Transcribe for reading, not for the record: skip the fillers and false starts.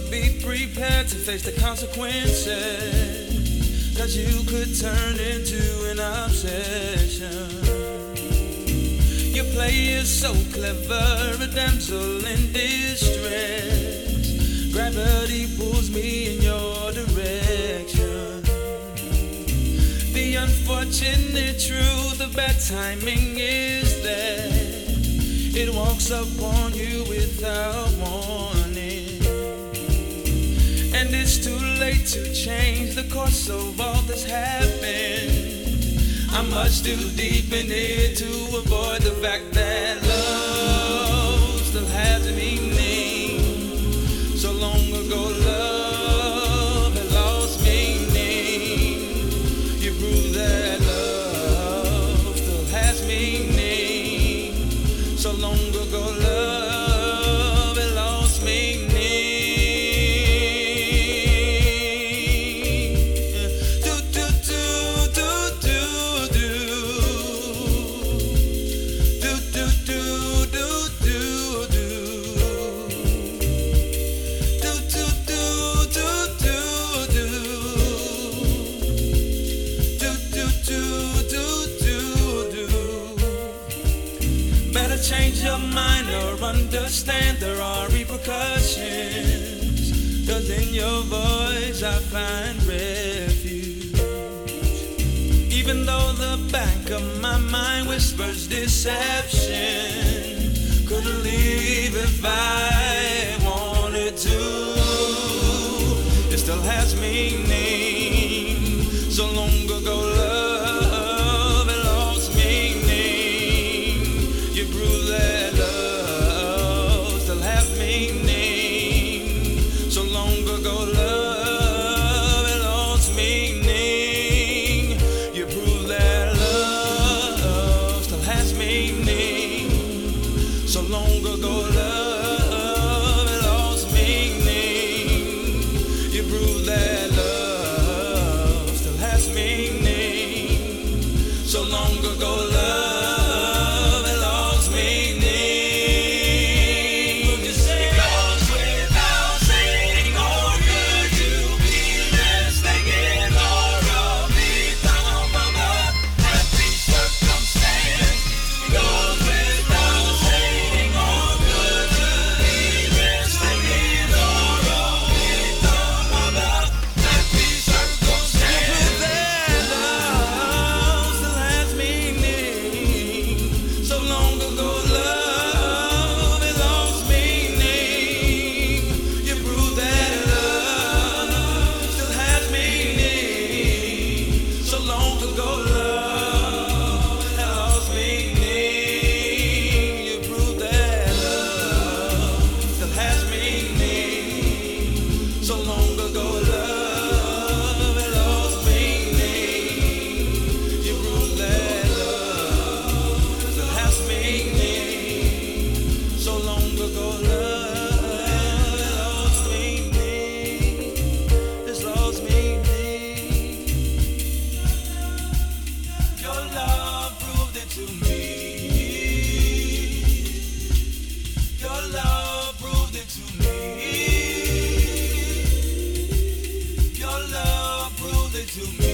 be prepared to face the consequences, 'cause you could turn into an obsession. Your play is so clever, a damsel in distress. Gravity pulls me in your direction. The unfortunate truth of bad timing is that it walks upon you without warning. And it's too late to change the course of all that's happened. I'm much too deep in it to avoid the fact that love still has meaning. So long ago love had lost meaning. You prove that love still has meaning. So long ago love had lost meaning. Change your mind or understand there are repercussions. 'Cause in your voice I find refuge. Even though the back of my mind whispers deception, couldn't leave if I wanted to. It still has meaning. So long ago love had lost meaning. You prove that love still has meaning. So long ago love had lost meaning. You prove that love still has meaning. So long ago love had lost meaning. You prove that love still has meaning. So long ago love had lost meaning. You say it goes without saying, or could you be mistaken, or a victim of a happy circumstance? It goes without saying, or could you be mistaken, or a victim of a happy circumstance? That love still has meaning. So long ago love had lost meaning. You prove that love still has meaning. So long ago love had lost meaning. You prove that love still has meaning. So long ago love had lost meaning. You prove that love still has meaning. So long ago love had lost meaning. It's lost meaning. Your love proved it to me. Your love proved it to me. Your love proved it to me.